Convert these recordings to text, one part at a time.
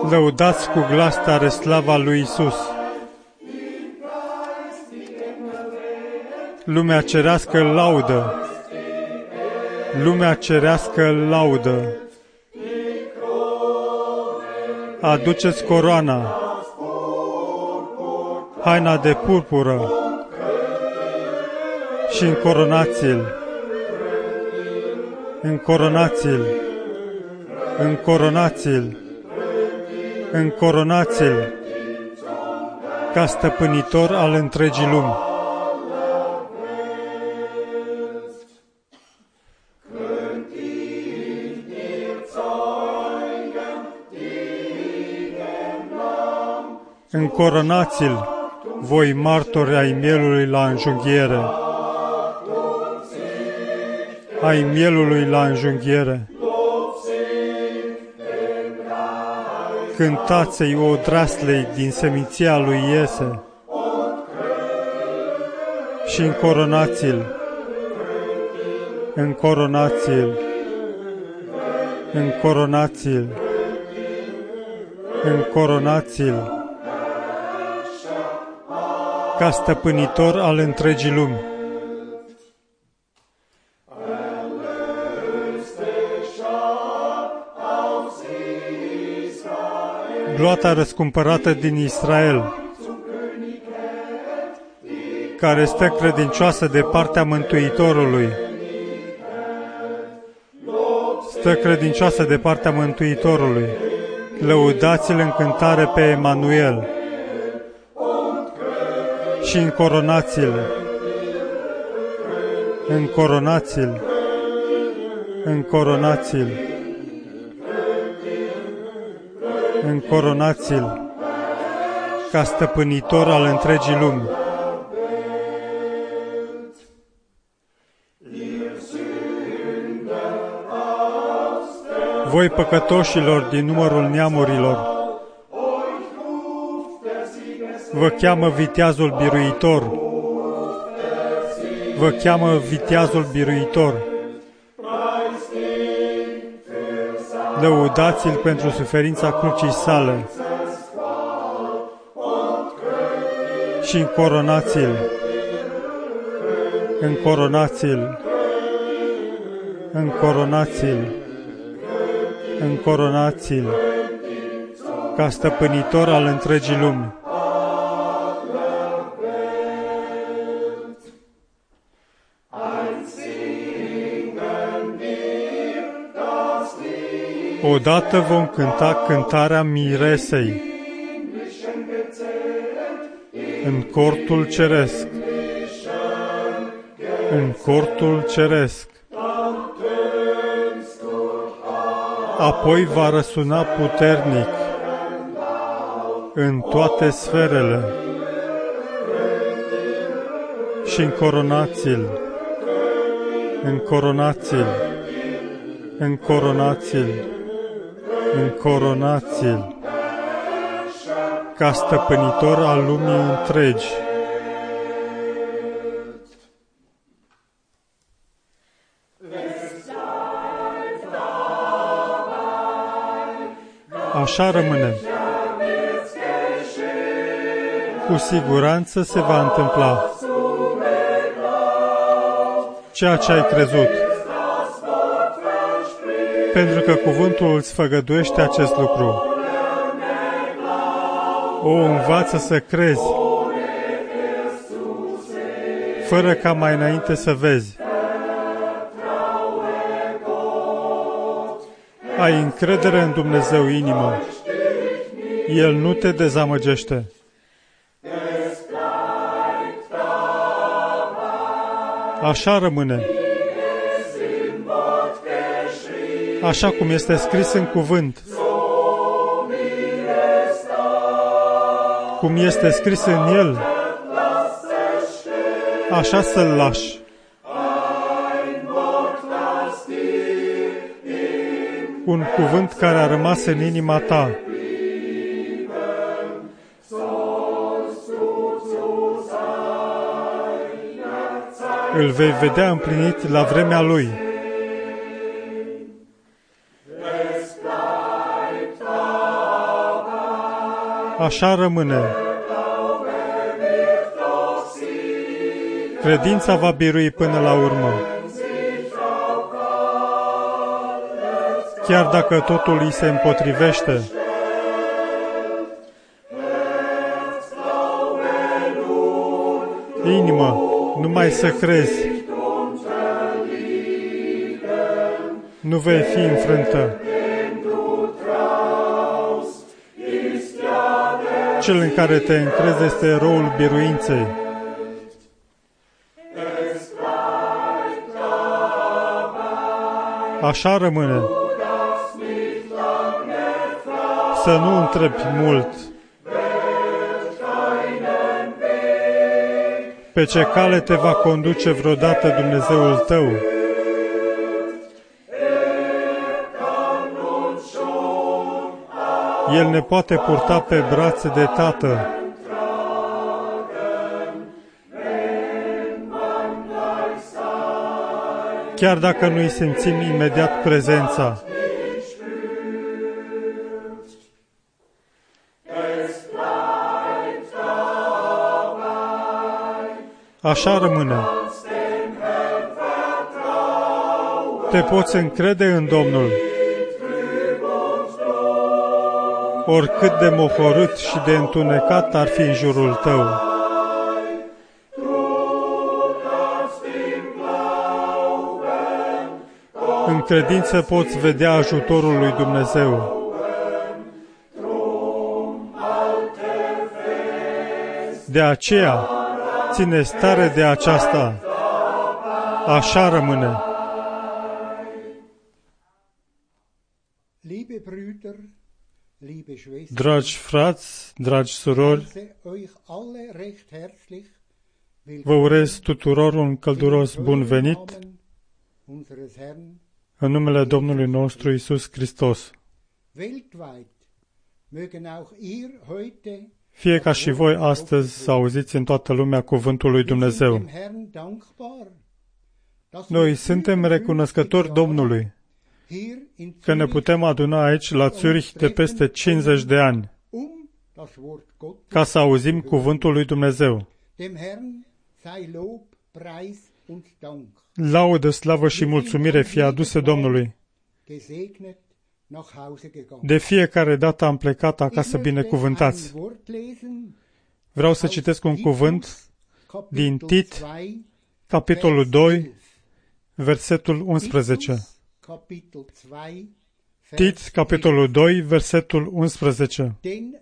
Lăudați cu glas tare slava lui Isus. Lumea cerească îl laudă. Lumea cerească îl laudă. Aduceți coroana, haina de purpură și încoronați-l. Încoronați-l. Încoronați-l. Încoronați-l ca stăpânitor al întregii lumi. Încoronați-l, voi martori ai mielului la înjunghiere. Ai mielului la înjunghiere. Cântați-i odraslei din seminția lui Iese și încoronați-l. Încoronați-l. Încoronați-l. Încoronați-l ca stăpânitor al întregii lumi. Gloata răscumpărată din Israel, care stă credincioasă de partea Mântuitorului, stă credincioasă de partea Mântuitorului. Lăudați-l în cântare pe Emanuel și încoronați-l. Încoronați-l. Încoronați-l. Încoronați-l ca stăpânitor al întregii lumi. Voi păcătoșilor din numărul neamurilor, vă cheamă viteazul biruitor. Vă cheamă viteazul biruitor. Lăudați-l pentru suferința crucii sale și încoronați-l. Încoronați-l. Încoronați-l. Încoronați-l ca stăpânitor al întregii lumi. Odată vom cânta cântarea miresei în cortul ceresc. În cortul ceresc. Apoi va răsuna puternic în toate sferele și încoronați-l. Încoronați-l. Încoronați-l. Încoronați-l ca stăpânitor al lumii întregi. Așa rămâne. Cu siguranță se va întâmpla ceea ce ai crezut, pentru că cuvântul îți făgăduiește acest lucru. O, învață să crezi, fără ca mai înainte să vezi. Ai încredere în Dumnezeu, inimă. El nu te dezamăgește. Așa rămâne. Așa cum este scris în cuvânt. Cum este scris în el, așa să-l lași. Un cuvânt care a rămas în inima ta. Îl vei vedea împlinit la vremea lui. așa rămâne. Credința va birui până la urmă. Chiar dacă totul îi se împotrivește. Inimă, numai să crezi. Nu vei fi înfrântă. Cel în care te încrezi este eroul biruinței. Așa rămâne. Să nu întrebi mult. Pe ce cale te va conduce vreodată Dumnezeul tău? El ne poate purta pe brațe de Tată. Chiar dacă nu-i simțim imediat prezența. Așa rămâne. Te poți încrede în Domnul. Oricât de mohorât și de întunecat ar fi în jurul tău. În credință poți vedea ajutorul lui Dumnezeu. De aceea, ține stare de aceasta. Așa rămâne. Dragi frați, dragi surori, vă urez tuturor un călduros bun venit în numele Domnului nostru Iisus Hristos. Fie ca și voi astăzi să auziți în toată lumea cuvântul lui Dumnezeu. Noi suntem recunoscători Domnului că ne putem aduna aici la Zurich de peste 50 de ani ca să auzim cuvântul lui Dumnezeu. Laudă, slavă și mulțumire fie aduse Domnului. De fiecare dată am plecat acasă binecuvântați. Vreau să citesc un cuvânt din Tit, capitolul 2, versetul 11. Tit, capitolul 2, versetul 11.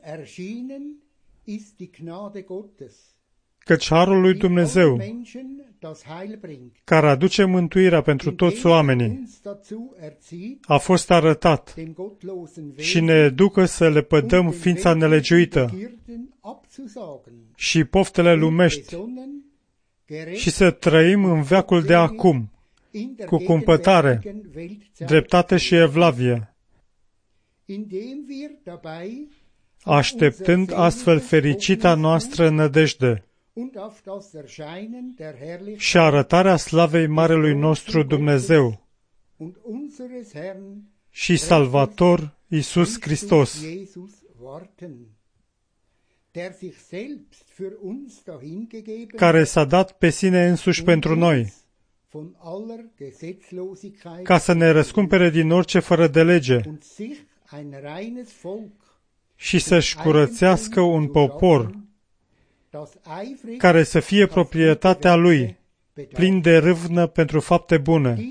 Căci harul lui Dumnezeu, care aduce mântuirea pentru toți oamenii, a fost arătat și ne educă să le pădăm ființa nelegiuită și poftele lumești și să trăim în veacul de acum, cu cumpătare, dreptate și evlavie, așteptând astfel fericita noastră nădejde și arătarea slavei Marelui nostru Dumnezeu și Salvator Iisus Hristos, care s-a dat pe sine însuși pentru noi, ca să ne răscumpere din orice fără de lege și să-și curățească un popor care să fie proprietatea Lui, plin de râvnă pentru fapte bune.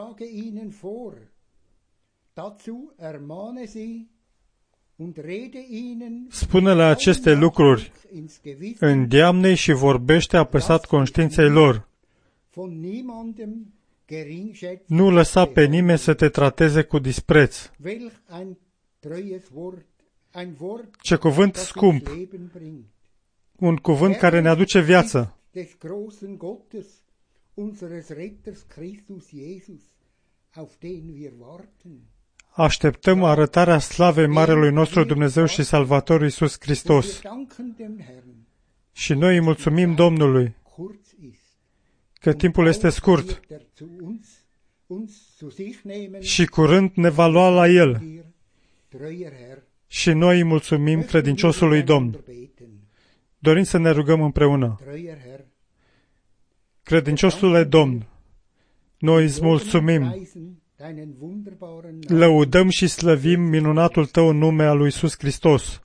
Spune-le aceste lucruri, îndeamnă-i și vorbește apăsat conștiinței lor. Nu lăsa pe nimeni să te trateze cu dispreț. Ce cuvânt scump! Un cuvânt care ne aduce viață. Așteptăm arătarea slavei Marelui nostru Dumnezeu și Salvator Iisus Hristos. Și noi îi mulțumim Domnului că timpul este scurt și curând ne va lua la El. Și noi îi mulțumim credinciosului Domn. Dorim să ne rugăm împreună. Credinciosule Domn, noi îți mulțumim, lăudăm și slăvim minunatul Tău în nume al lui Iisus Hristos.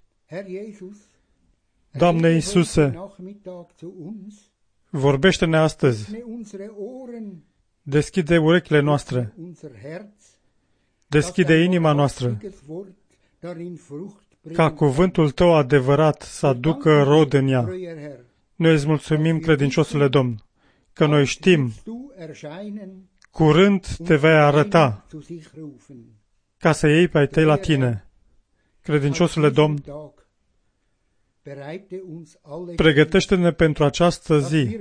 Doamne Iisuse, vorbește-ne astăzi, deschide urechile noastre, deschide inima noastră, ca cuvântul Tău adevărat să aducă rod în ea. Noi îți mulțumim, credinciosule Domn, că noi știm, curând te vei arăta, ca să iei pe ai Tăi la Tine. Credinciosule Domn, pregătește-ne pentru această zi,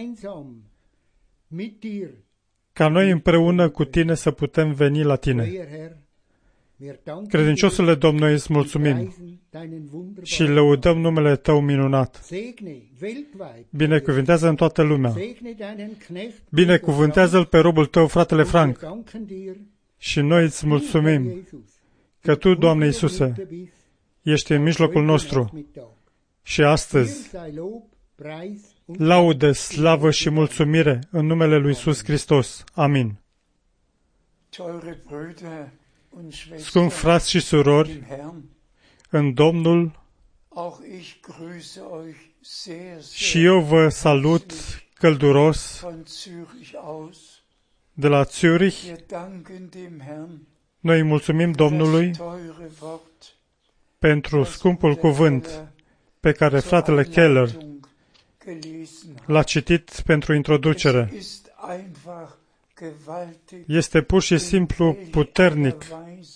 ca noi împreună cu Tine să putem veni la Tine. Credinciosule Domn, noi îți mulțumim și lăudăm numele Tău minunat. Binecuvântează în toată lumea. Binecuvântează-l pe robul Tău, fratele Frank. Și noi îți mulțumim că Tu, Doamne Iisuse, ești în mijlocul nostru. Și astăzi, laudă, slavă și mulțumire în numele lui Iisus Hristos. Amin. Scumpi frați și surori, în Domnul, și eu vă salut călduros de la Zurich. Noi mulțumim Domnului pentru scumpul cuvânt pe care fratele Keller l-a citit pentru introducere. Este pur și simplu puternic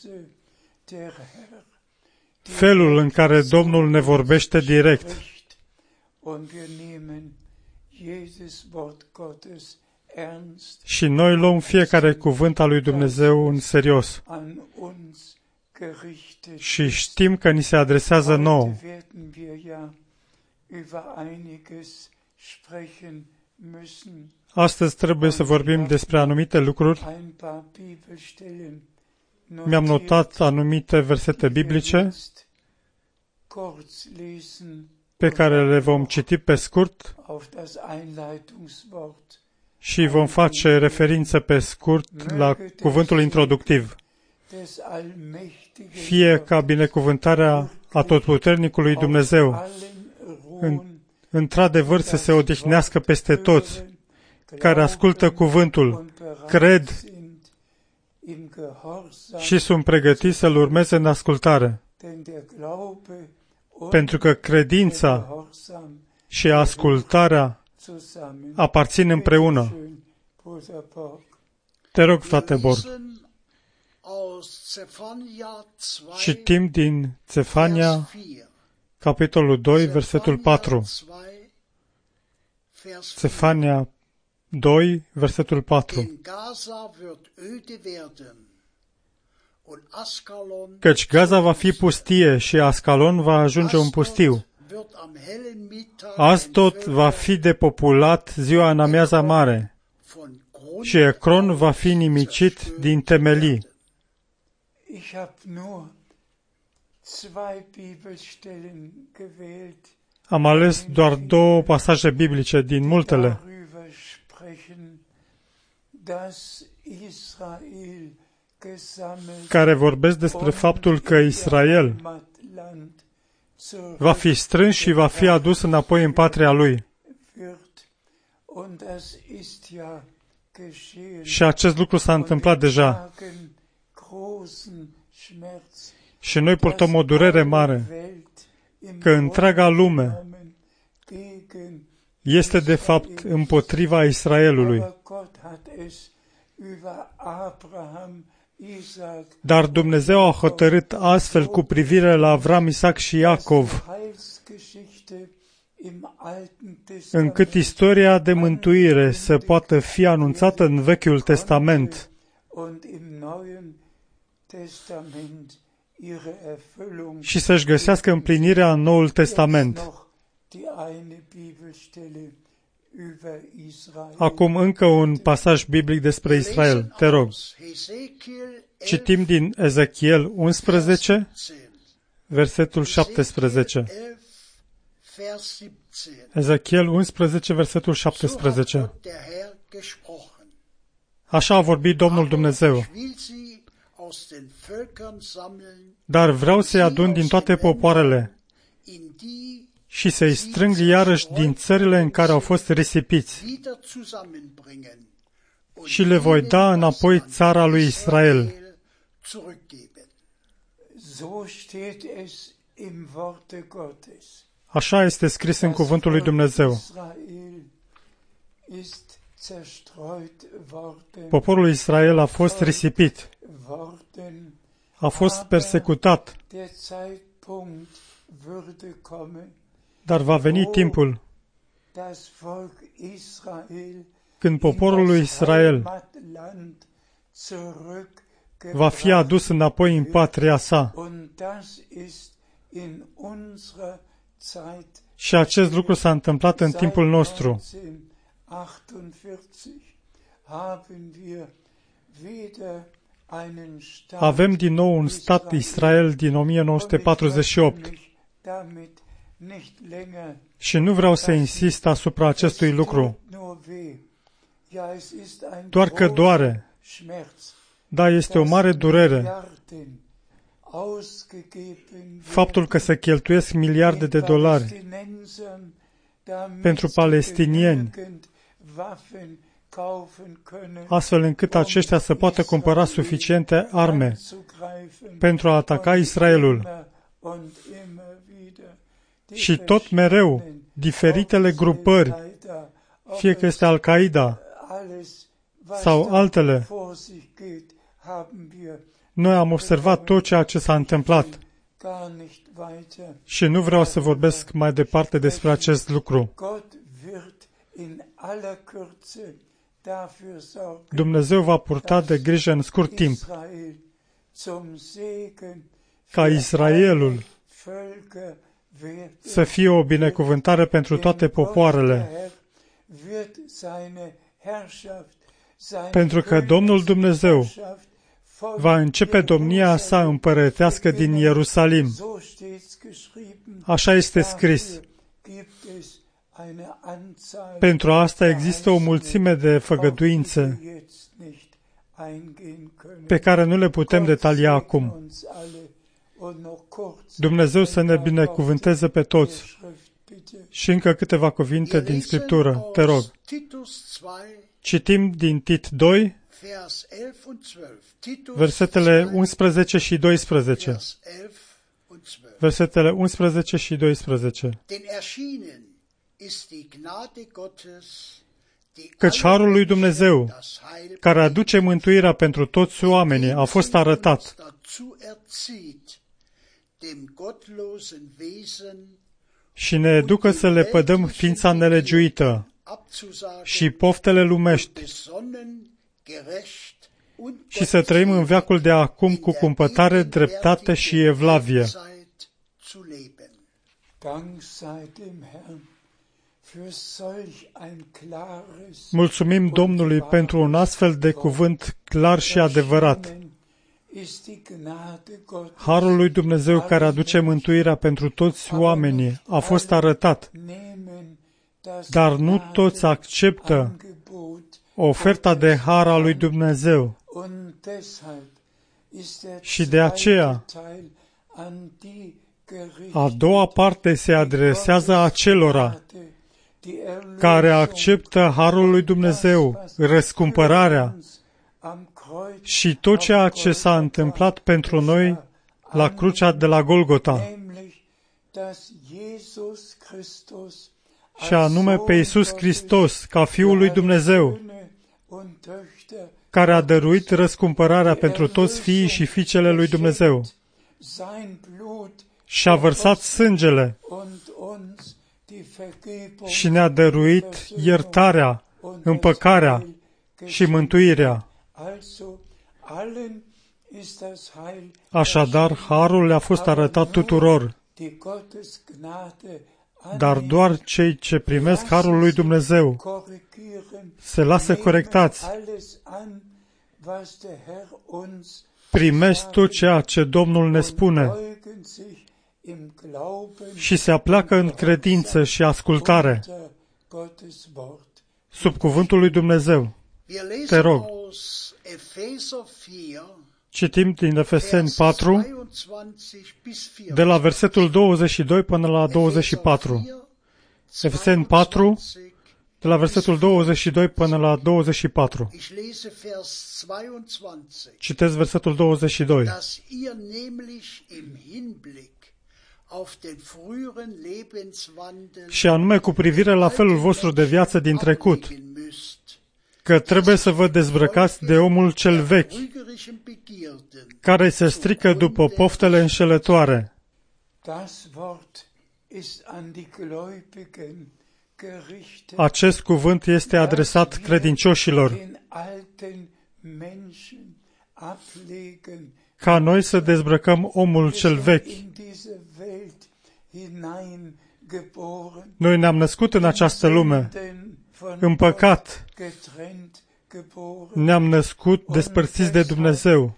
felul în care Domnul ne vorbește direct. Și noi luăm fiecare cuvânt al lui Dumnezeu în serios. Și știm că ni se adresează nouă. Astăzi trebuie să vorbim despre anumite lucruri. Mi-am notat anumite versete biblice pe care le vom citi pe scurt și vom face referință pe scurt la cuvântul introductiv. Fie ca binecuvântarea atotputernicului Dumnezeu într-adevăr să se odihnească peste toți care ascultă cuvântul, cred și sunt pregătiți să-L urmeze în ascultare. Pentru că credința și ascultarea aparțin împreună. Te rog, frate Borg. Citim din Zefania, capitolul 2, versetul 4. Zefania 2, versetul 4. Căci Gaza va fi pustie și Ascalon va ajunge un pustiu. Asdod va fi depopulat ziua în amiaza mare și Ecron va fi nimicit din temelii. Am ales doar 2 pasaje biblice din multele care vorbesc despre faptul că Israel va fi strâns și va fi adus înapoi în patria lui. Și acest lucru s-a întâmplat deja. Și noi purtăm o durere mare că întreaga lume este de fapt împotriva Israelului. Dar Dumnezeu a hotărât astfel cu privire la Avram, Isaac și Iacov, încât istoria de mântuire să poată fi anunțată în Vechiul Testament și să-și găsească împlinirea în Noul Testament. Acum încă un pasaj biblic despre Israel. Te rog. Citim din Ezechiel 11, versetul 17. Ezechiel 11, versetul 17. Așa a vorbit Domnul Dumnezeu. Dar vreau să-i adun din toate popoarele și să-i strâng iarăși din țările în care au fost risipiți și le voi da înapoi țara lui Israel. Așa este scris în cuvântul lui Dumnezeu. Poporul Israel a fost risipit, a fost persecutat, dar va veni timpul când poporul lui Israel va fi adus înapoi în patria sa. Și acest lucru s-a întâmplat în timpul nostru. Avem din nou un stat Israel din 1948. Și nu vreau să insist asupra acestui lucru. Doar că doare. Da, este o mare durere. Faptul că se cheltuiesc miliarde de dolari pentru palestinieni, astfel încât aceștia să poată cumpăra suficiente arme pentru a ataca Israelul. Și tot mereu, diferitele grupări, fie că este Al-Qaeda sau altele, noi am observat tot ceea ce s-a întâmplat. Și nu vreau să vorbesc mai departe despre acest lucru. Dumnezeu va purta de grijă în scurt timp ca Israelul să fie o binecuvântare pentru toate popoarele, pentru că Domnul Dumnezeu va începe domnia sa împărătească din Ierusalim. Așa este scris. Pentru asta există o mulțime de făgăduințe pe care nu le putem detalia acum. Dumnezeu să ne binecuvânteze pe toți. Și încă câteva cuvinte din Scriptură, te rog. Citim din Tit 2, versetele 11 și 12. Versetele 11 și 12. Căci harul lui Dumnezeu, care aduce mântuirea pentru toți oamenii, a fost arătat. Și ne educă să le pădăm ființa nelegiuită și poftele lumești și să trăim în veacul de acum cu cumpătare, dreptate și evlavie. Mulțumim Domnului pentru un astfel de cuvânt clar și adevărat. Harul lui Dumnezeu care aduce mântuirea pentru toți oamenii a fost arătat, dar nu toți acceptă oferta de har a lui Dumnezeu. Și de aceea, a doua parte se adresează acelora care acceptă harul lui Dumnezeu, răscumpărarea și tot ceea ce s-a întâmplat pentru noi la crucea de la Golgota, și anume pe Iisus Hristos, ca Fiul lui Dumnezeu, care a dăruit răscumpărarea pentru toți fiii și fiicele lui Dumnezeu și a vărsat sângele și ne-a dăruit iertarea, împăcarea și mântuirea. Așadar, harul le-a fost arătat tuturor, dar doar cei ce primesc harul lui Dumnezeu se lasă corectați. Primesc tot ceea ce Domnul ne spune și se apleacă în credință și ascultare sub cuvântul lui Dumnezeu. Te rog, citim din Efeseni 4, de la versetul 22 până la 24. Efeseni 4, de la versetul 22 până la 24. Citesc versetul 22. Și anume cu privire la felul vostru de viață din trecut, că trebuie să vă dezbrăcați de omul cel vechi, care se strică după poftele înșelătoare. Acest cuvânt este adresat credincioșilor, ca noi să dezbrăcăm omul cel vechi. Noi ne-am născut în această lume, în păcat, ne-am născut despărțiți de Dumnezeu.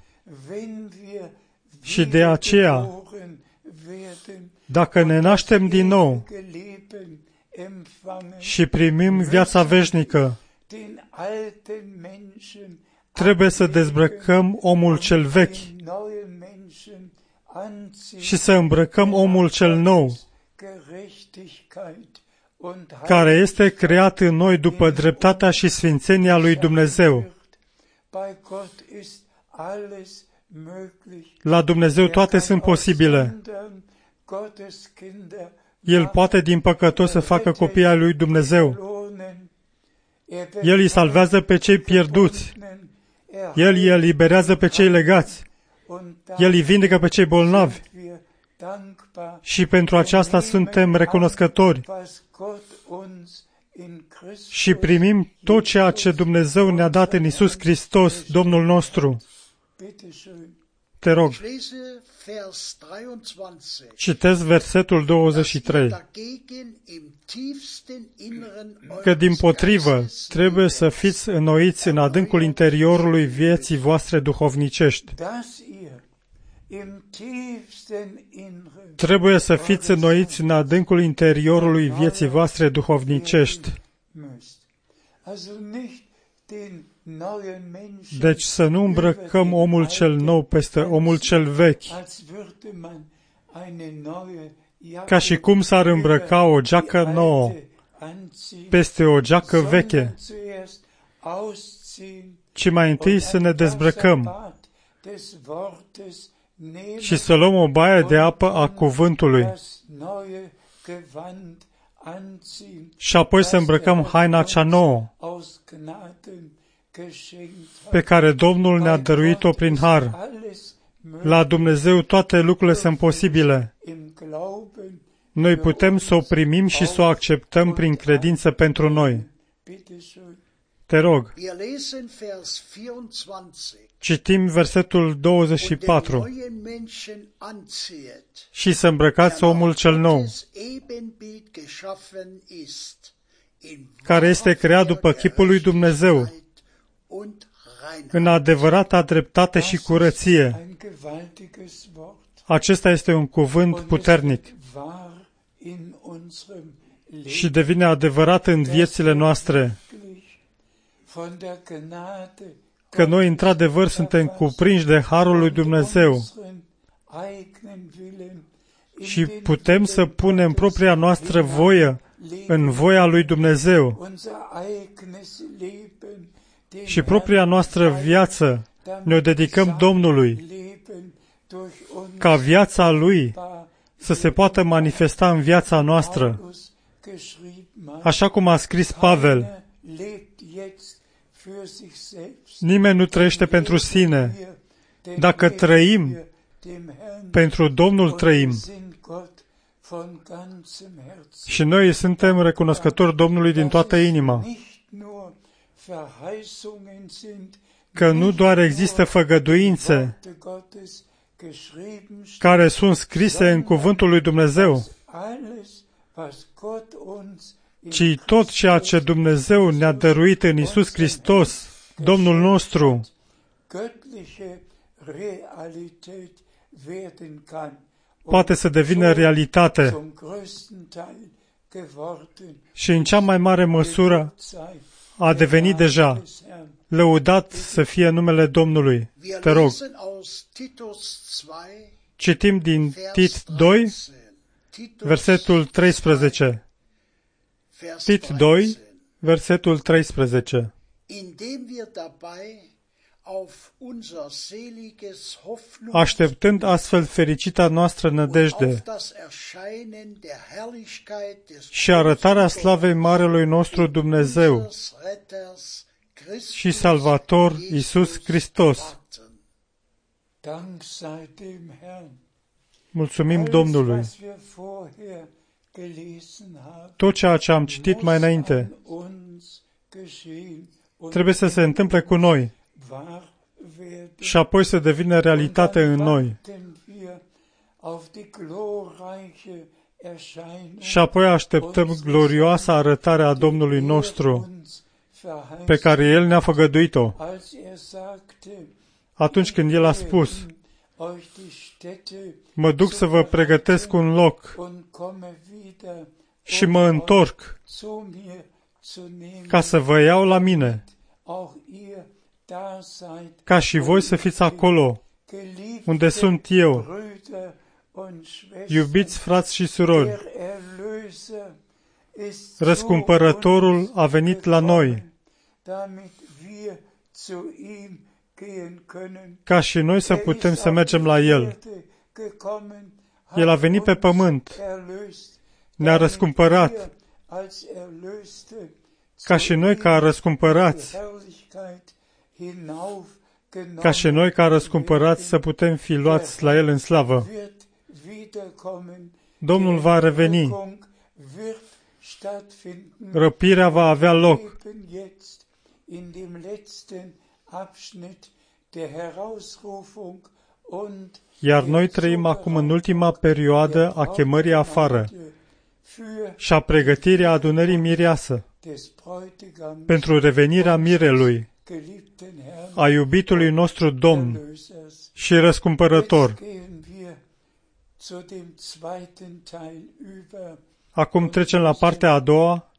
Și de aceea, dacă ne naștem din nou și primim viața veșnică, trebuie să dezbrăcăm omul cel vechi și să îmbrăcăm omul cel nou, care este creat în noi după dreptatea și sfințenia lui Dumnezeu. La Dumnezeu toate sunt posibile. El poate din păcătos să facă copii ai lui Dumnezeu. El îi salvează pe cei pierduți. El îi eliberează pe cei legați. El îi vindecă pe cei bolnavi. Și pentru aceasta suntem recunoscători. Și primim tot ceea ce Dumnezeu ne-a dat în Iisus Hristos, Domnul nostru. Te rog, citesc versetul 23. Că dimpotrivă trebuie să fiți înnoiți în adâncul interiorului vieții voastre duhovnicești. Trebuie să fiți înnoiți în adâncul interiorului vieții voastre duhovnicești. Deci să nu îmbrăcăm omul cel nou peste omul cel vechi, ca și cum s-ar îmbrăca o geacă nouă peste o geacă veche, ci mai întâi să ne dezbrăcăm și să luăm o baie de apă a cuvântului și apoi să îmbrăcăm haina cea nouă pe care Domnul ne-a dăruit-o prin har. La Dumnezeu toate lucrurile sunt posibile. Noi putem să o primim și să o acceptăm prin credință pentru noi. Te rog, citim versetul 24. Și să îmbrăcați omul cel nou, care este creat după chipul lui Dumnezeu, în adevărata dreptate și curăție. Acesta este un cuvânt puternic și devine adevărat în viețile noastre, că noi într-adevăr suntem cuprinși de harul lui Dumnezeu și putem să punem propria noastră voie în voia lui Dumnezeu și propria noastră viață ne-o dedicăm Domnului, ca viața Lui să se poată manifesta în viața noastră. Așa cum a scris Pavel, nimeni nu trăiește pentru sine. Dacă trăim, pentru Domnul trăim. Și noi suntem recunoscători Domnului din toată inima, că nu doar există făgăduințe care sunt scrise în cuvântul lui Dumnezeu, ci tot ceea ce Dumnezeu ne-a dăruit în Iisus Hristos, Domnul nostru, poate să devină realitate și în cea mai mare măsură a devenit deja. Lăudat să fie numele Domnului. Te rog. Citim din Tit 2, versetul 13. Tit 2, versetul 13. Așteptând astfel fericita noastră nădejde și arătarea slavei Marelui nostru Dumnezeu și Salvator Iisus Hristos. Mulțumim Domnului. Tot ceea ce am citit mai înainte trebuie să se întâmple cu noi și apoi să devină realitate în noi. Și apoi așteptăm glorioasa arătare a Domnului nostru, pe care El ne-a făgăduit-o. Atunci când El a spus, mă duc să vă pregătesc un loc și mă întorc ca să vă iau la mine, ca și voi să fiți acolo unde sunt eu. Iubiți frați și surori, Răscumpărătorul a venit la noi, ca și noi să putem să mergem la El. El a venit pe pământ, ne-a răscumpărat, ca și noi ca răscumpărați, să putem fi luați la El în slavă. Domnul va reveni. Răpirea va avea loc. Iar noi trăim acum în ultima perioadă a chemării afară și a pregătirii adunării mireasă pentru revenirea mirelui, a iubitului nostru Domn și Răscumpărător. Acum trecem la partea a doua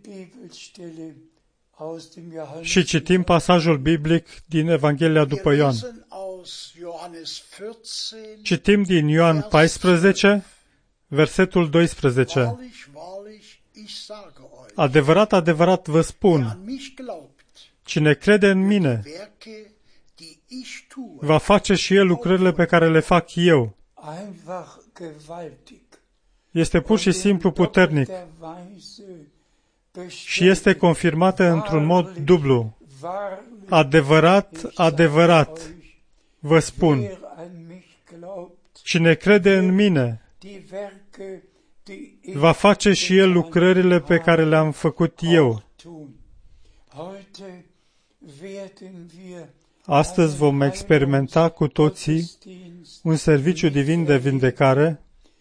și citim pasajul biblic din Evanghelia după Ioan. Citim din Ioan 14, versetul 12. Adevărat, adevărat vă spun, cine crede în mine, va face și el lucrările pe care le fac eu. Este pur și simplu puternic și este confirmată într-un mod dublu. Adevărat, adevărat vă spun, cine crede în mine, va face și el lucrările pe care le-am făcut eu. Astăzi vom experimenta cu toții un serviciu divin de vindecare,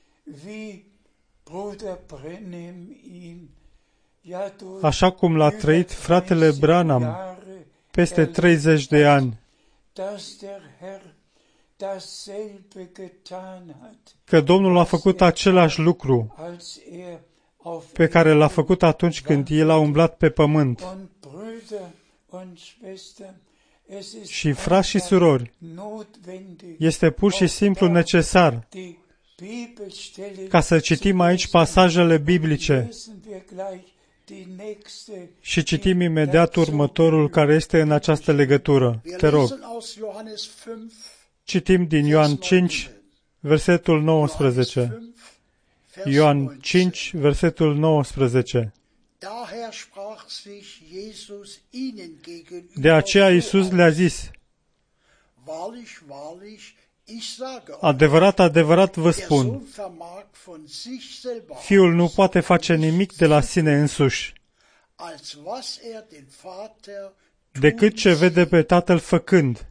așa cum l-a trăit fratele Branham peste 30 de ani, că Domnul a făcut același lucru pe care l-a făcut atunci când El a umblat pe pământ. Și frați și surori, este pur și simplu necesar ca să citim aici pasajele biblice și citim imediat următorul care este în această legătură. Te rog. Citim din Ioan 5, versetul 19. Ioan 5, versetul 19. De aceea Iisus le-a zis, adevărat, adevărat vă spun, Fiul nu poate face nimic de la sine însuși, decât ce vede pe Tatăl făcând,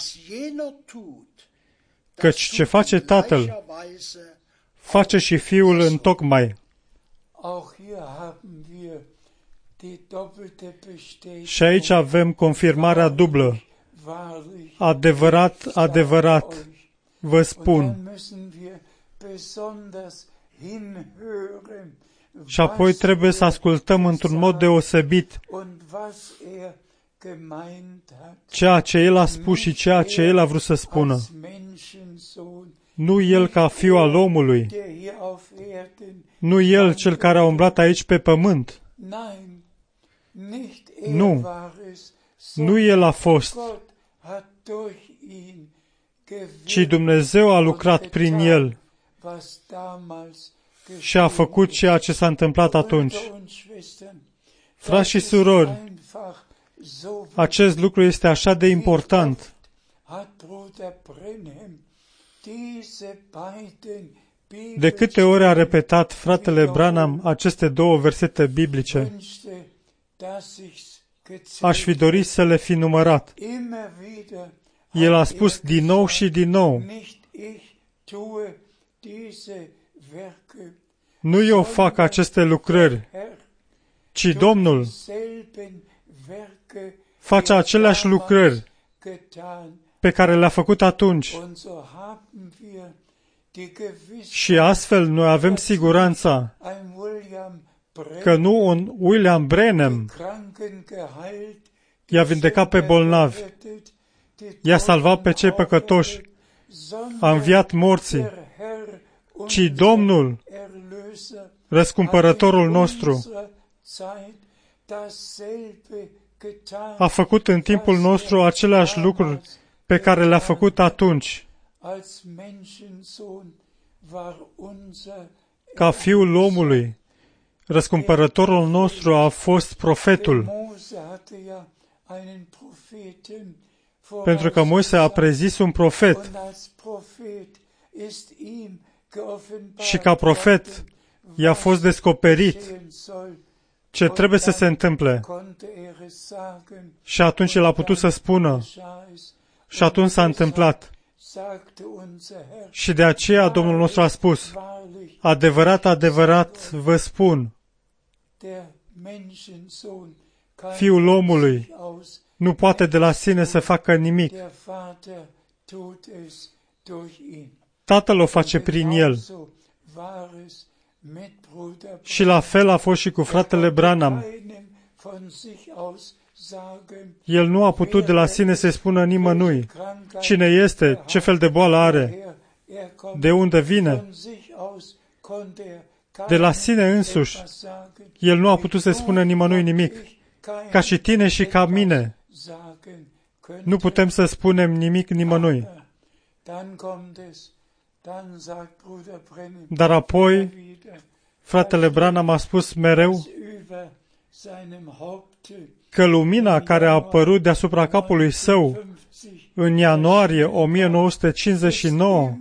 căci ce face Tatăl, face și Fiul întocmai. Și aici avem confirmarea dublă. Adevărat, adevărat vă spun. Și apoi trebuie să ascultăm într-un mod deosebit ceea ce El a spus și ceea ce El a vrut să spună. Nu El ca Fiul al omului, nu El cel care a umblat aici pe pământ. Nu El a fost, ci Dumnezeu a lucrat prin El și a făcut ceea ce s-a întâmplat atunci. Frați și surori, acest lucru este așa de important. De câte ori a repetat fratele Branham aceste două versete biblice? Aș fi dorit să le fi numărat. El a spus din nou și din nou: nu eu fac aceste lucrări, ci Domnul face aceleași lucrări pe care le-a făcut atunci. Și astfel noi avem siguranța că nu un William Branham i-a vindecat pe bolnavi, i-a salvat pe cei păcătoși, a înviat morții, ci Domnul, răscumpărătorul nostru, a făcut în timpul nostru aceleași lucruri pe care le-a făcut atunci. Ca Fiul omului, răscumpărătorul nostru a fost profetul. Pentru că Moise a prezis un profet. Și ca profet i-a fost descoperit ce trebuie să se întâmple. Și atunci el a putut să spună. Și atunci s-a întâmplat. Și de aceea Domnul nostru a spus: adevărat, adevărat vă spun, Fiul omului nu poate de la sine să facă nimic. Tatăl o face prin el. Și la fel a fost și cu fratele Branham. El nu a putut de la sine să-i spună nimănui cine este, ce fel de boală are, de unde vine. De la sine însuși, el nu a putut să-i spună nimănui nimic. Ca și tine și ca mine, nu putem să spunem nimic nimănui. Dar apoi, fratele Branham a spus mereu că lumina care a apărut deasupra capului său în ianuarie 1959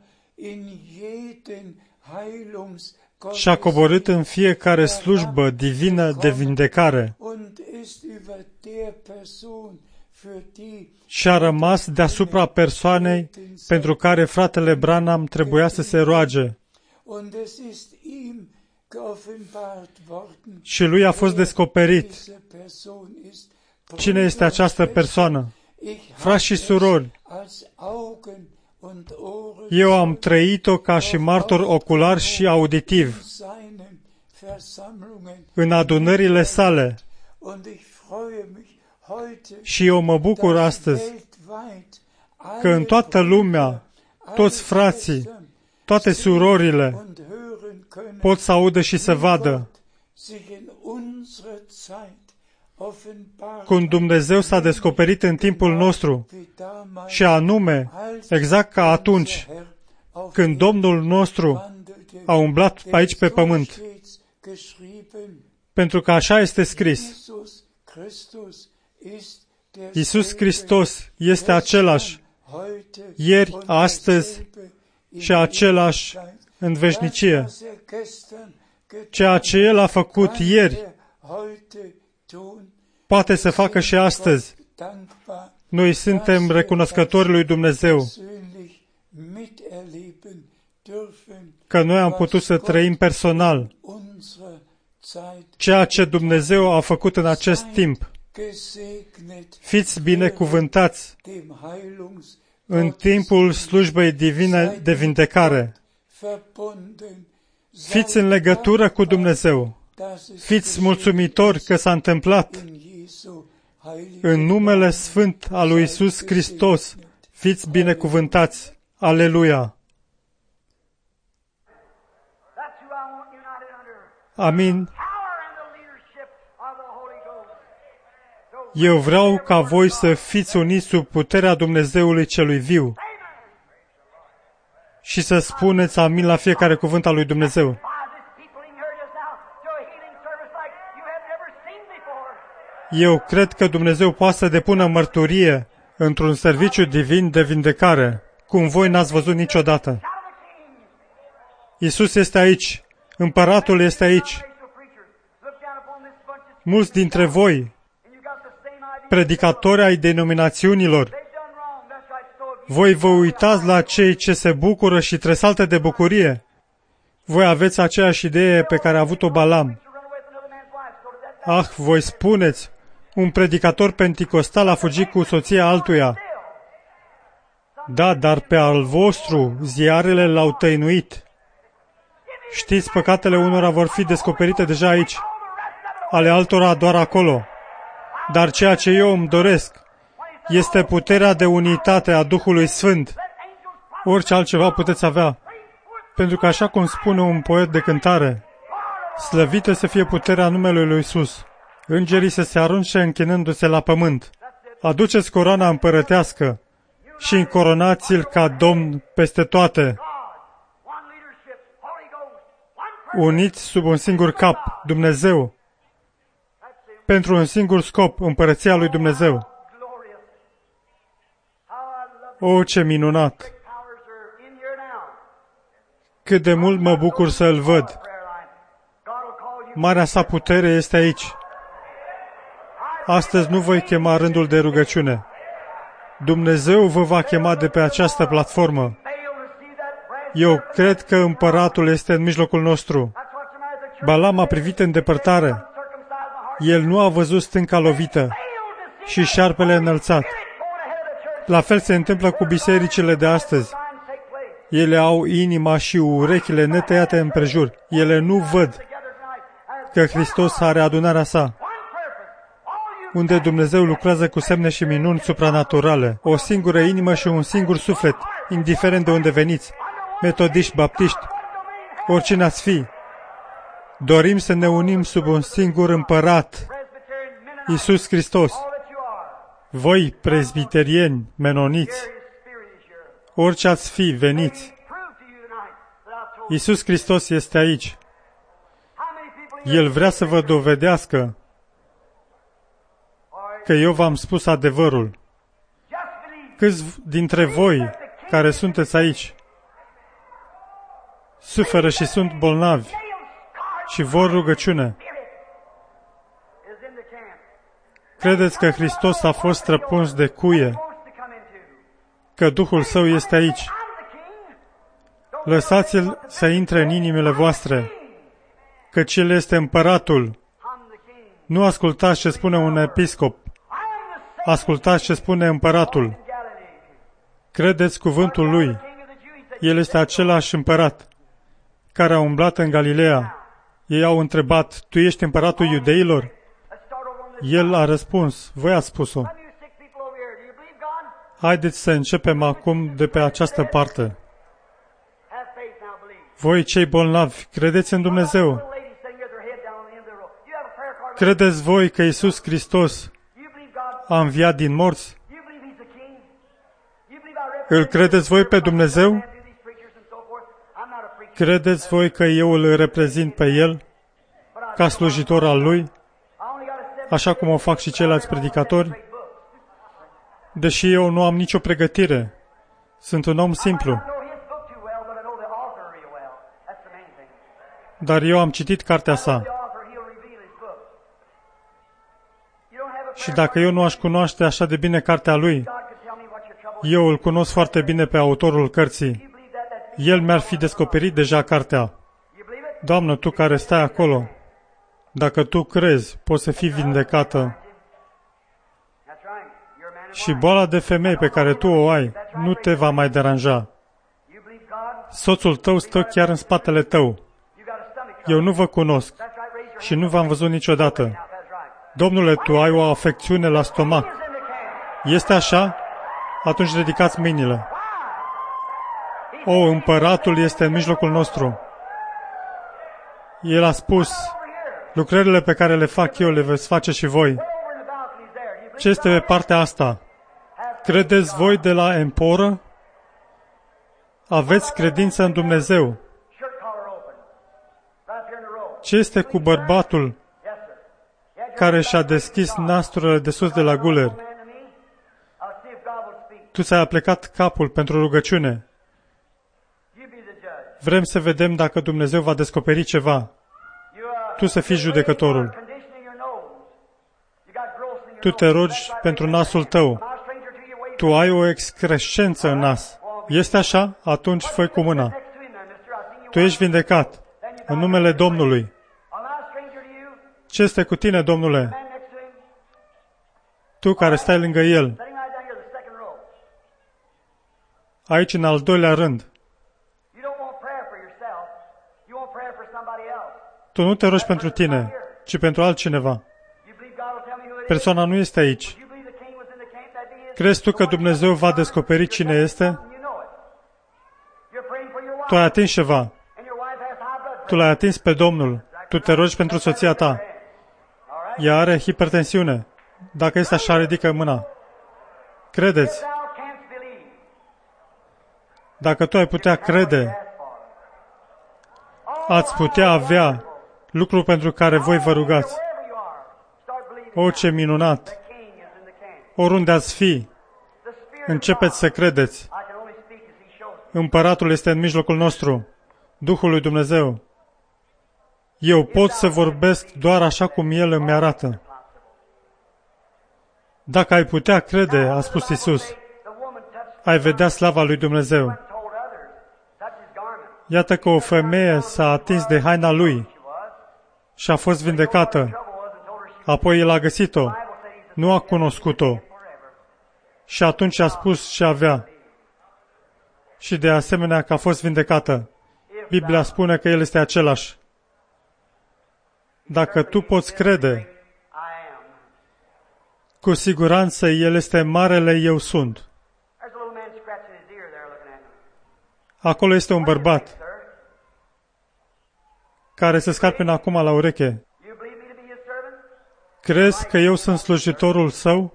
și-a coborât în fiecare slujbă divină de vindecare și a rămas deasupra persoanei pentru care fratele Branham trebuia să se roage. Și lui a fost descoperit cine este această persoană. Frați și surori, eu am trăit-o ca și martor ocular și auditiv în adunările sale. Și eu mă bucur astăzi că în toată lumea, toți frații, toate surorile pot să audă și să vadă cum Dumnezeu s-a descoperit în timpul nostru și anume, exact ca atunci când Domnul nostru a umblat aici pe pământ. Pentru că așa este scris. Iisus Hristos este același ieri, astăzi și același în veșnicie. Ceea ce El a făcut ieri poate să facă și astăzi. Noi suntem recunoscători lui Dumnezeu că noi am putut să trăim personal ceea ce Dumnezeu a făcut în acest timp. Fiți binecuvântați în timpul slujbei divine de vindecare. Fiți în legătură cu Dumnezeu. Fiți mulțumitori că s-a întâmplat. În numele sfânt al lui Iisus Hristos, fiți binecuvântați. Aleluia! Amin. Eu vreau ca voi să fiți uniți sub puterea Dumnezeului celui viu și să spuneți amin la fiecare cuvânt al lui Dumnezeu. Eu cred că Dumnezeu poate să depună mărturie într-un serviciu divin de vindecare, cum voi n-ați văzut niciodată. Iisus este aici. Împăratul este aici. Mulți dintre voi, predicatori ai denominațiunilor, voi vă uitați la cei ce se bucură și tresaltă de bucurie. Voi aveți aceeași idee pe care a avut-o Balam. Voi spuneți, un predicator penticostal a fugit cu soția altuia. Da, dar pe al vostru ziarele l-au tăinuit. Știți, păcatele unora vor fi descoperite deja aici, ale altora doar acolo. Dar ceea ce eu îmi doresc este puterea de unitate a Duhului Sfânt. Orice altceva puteți avea. Pentru că așa cum spune un poet de cântare, slăvită să fie puterea numelui lui Iisus. Îngerii să se arunce închinându-se la pământ. Aduceți coroana împărătească și încoronați-l ca Domn peste toate. Uniți sub un singur cap, Dumnezeu, pentru un singur scop, împărăția lui Dumnezeu. O, ce minunat! Cât de mult mă bucur să îl văd. Marea sa putere este aici. Astăzi nu voi chema rândul de rugăciune. Dumnezeu vă va chema de pe această platformă. Eu cred că împăratul este în mijlocul nostru. Balam a privit în depărtare. El nu a văzut stânca lovită și șarpele înălțat. La fel se întâmplă cu bisericile de astăzi. Ele au inima și urechile netăiate împrejur. Ele nu văd că Hristos are adunarea sa, unde Dumnezeu lucrează cu semne și minuni supranaturale. O singură inimă și un singur suflet, indiferent de unde veniți, metodiști, baptiști, oricine ați fi. Dorim să ne unim sub un singur împărat, Iisus Hristos. Voi, prezbiterieni, menoniți, orice ați fi, veniți. Iisus Hristos este aici. El vrea să vă dovedească că eu v-am spus adevărul. Câți dintre voi care sunteți aici suferă și sunt bolnavi și vor rugăciune? Credeți că Hristos a fost străpuns de cuie? Că Duhul Său este aici? Lăsați-L să intre în inimile voastre, căci El este împăratul. Nu ascultați ce spune un episcop. Ascultați ce spune împăratul. Credeți cuvântul Lui. El este același împărat care a umblat în Galileea. Ei au întrebat, tu ești împăratul iudeilor? El a răspuns, voi ați spus-o. Haideți să începem acum de pe această parte. Voi, cei bolnavi, credeți în Dumnezeu? Credeți voi că Iisus Hristos a înviat din morți? Îl credeți voi pe Dumnezeu? Credeți voi că eu îl reprezint pe El ca slujitor al Lui, așa cum o fac și ceilalți predicatori? Deși eu nu am nicio pregătire, sunt un om simplu. Dar eu am citit cartea sa. Și dacă eu nu aș cunoaște așa de bine cartea lui, eu îl cunosc foarte bine pe autorul cărții. El mi-ar fi descoperit deja cartea. Doamnă, tu care stai acolo, dacă tu crezi, poți să fii vindecată. Și boala de femei pe care tu o ai nu te va mai deranja. Soțul tău stă chiar în spatele tău. Eu nu vă cunosc și nu v-am văzut niciodată. Domnule, tu ai o afecțiune la stomac. Este așa? Atunci ridicați mâinile. O, împăratul este în mijlocul nostru. El a spus, lucrările pe care le fac eu le veți face și voi. Ce este pe partea asta? Credeți voi de la Emporă? Aveți credință în Dumnezeu. Ce este cu bărbatul care și-a deschis nasturile de sus de la guler? Tu ți-ai aplecat capul pentru rugăciune. Vrem să vedem dacă Dumnezeu va descoperi ceva. Tu să fii judecătorul. Tu te rogi pentru nasul tău. Tu ai o excrescență în nas. Este așa? Atunci fă cu mâna. Tu ești vindecat. În numele Domnului. Ce este cu tine, Domnule? Tu care stai lângă el. Aici, în al doilea rând. Tu nu te rogi pentru tine, ci pentru altcineva. Persoana nu este aici. Crezi tu că Dumnezeu va descoperi cine este? Tu ai atins ceva. Tu l-ai atins pe Domnul. Tu te rogi pentru soția ta. Ea are hipertensiune. Dacă este așa, ridică mâna. Credeți. Dacă tu ai putea crede, ați putea avea lucrul pentru care voi vă rugați. O, ce minunat! Oriunde ați fi, începeți să credeți. Împăratul este în mijlocul nostru, Duhul lui Dumnezeu. Eu pot să vorbesc doar așa cum El îmi arată. Dacă ai putea crede, a spus Iisus, ai vedea slava lui Dumnezeu. Iată că o femeie s-a atins de haina lui și a fost vindecată. Apoi el a găsit-o, nu a cunoscut-o. Și atunci a spus ce avea. Și de asemenea că a fost vindecată. Biblia spune că El este același. Dacă tu poți crede, cu siguranță El este marele Eu sunt. Acolo este un bărbat care se scarpină acum la ureche. Crezi că eu sunt slujitorul său?